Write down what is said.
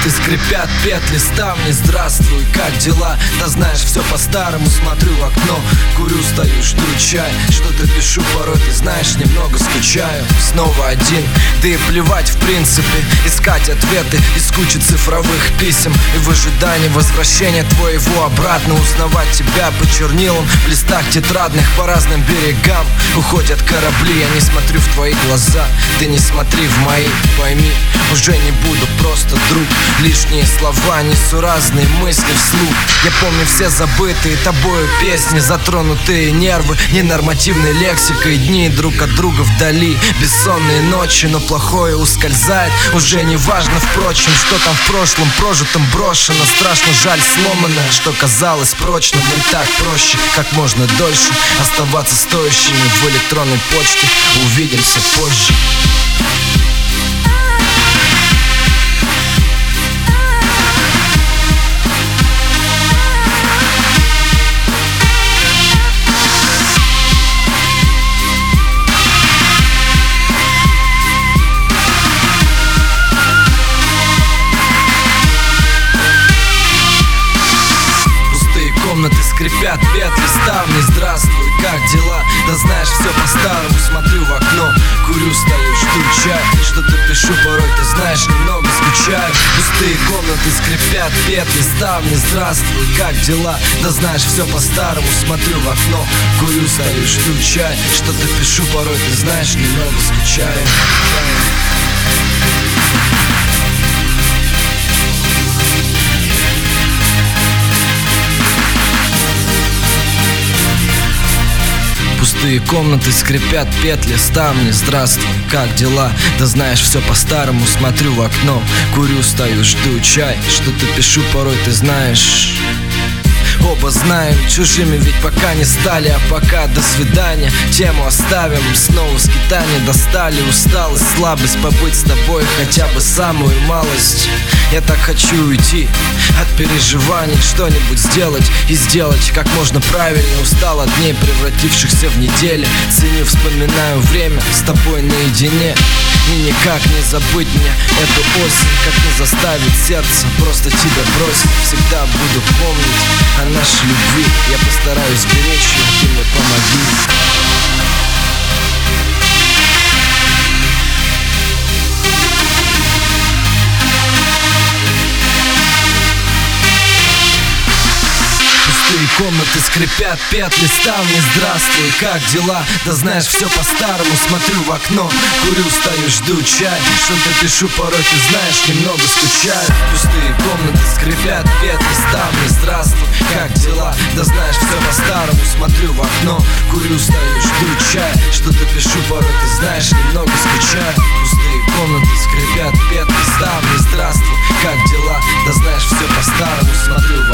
комнаты скрипят петли, ставни. Здравствуй, как дела? Да знаешь, все по-старому. Смотрю в окно, курю, стою, жду чай. Что-то пишу, порой, ты знаешь, немного скучаю. Снова один, да и плевать в принципе. Искать ответы из кучи цифровых писем и в ожидании возвращения твоего обратно. Узнавать тебя по чернилам в листах тетрадных. По разным берегам уходят корабли. Я не смотрю в твои глаза, ты не смотри в мои. Пойми, уже не буду просто друг. Лишние слова, несу разные мысли вслух. Я помню все забытые тобою песни, затронутые нервы ненормативной лексикой. Дни друг от друга вдали, бессонные ночи. Но плохое ускользает, уже не важно, впрочем, что там в прошлом прожитом брошено. Страшно жаль сломанное, что казалось прочным. И так проще, как можно дольше оставаться стоящими в электронной почте. Увидимся позже. Комнаты скрипят петли, ставни. Здравствуй, как дела? Да знаешь, все по-старому. Смотрю в окно, курю, стою, жду чай. Что-то пишу, порой, ты знаешь, немного скучаю. Пустые комнаты скрипят петли, ставни. Здравствуй, как дела? Да знаешь, все по-старому. Смотрю в окно, курю, стою, жду чай. Что-то пишу, порой, ты знаешь, немного скучаю. Пустые комнаты скрипят петли, ставни. Здравствуй, как дела? Да знаешь, все по-старому. Смотрю в окно, курю, стою, жду чай. Что-то пишу, порой, ты знаешь. Оба знаем, чужими ведь пока не стали. А пока до свидания, тему оставим. Снова скитания достали, усталость, слабость. Побыть с тобой хотя бы самую малость. Я так хочу уйти от переживаний, что-нибудь сделать и сделать как можно правильнее. Устал от дней, превратившихся в недели. Ценю, вспоминаю время с тобой наедине. И никак не забыть мне эту осень, как не заставить сердце просто тебя бросить. Всегда буду помнить о нашей любви. Я постараюсь беречь ее, ты мне помоги. Комнаты скрипят петли, ставни. Здравствуй, как дела? Да знаешь, все по-старому. Смотрю в окно, курю, стою, жду чай. Что-то пишу, порой, ты знаешь, немного скучаю. Пустые комнаты скрипят петли, ставни. Здравствуй, как дела? Да знаешь, все по-старому. Смотрю в окно, курю, стою, жду чай. Что-то пишу, порой, ты знаешь, немного скучаю. Пустые комнаты скрипят петли, ставни. Здравствуй, как дела? Да знаешь, все по-старому. Смотрю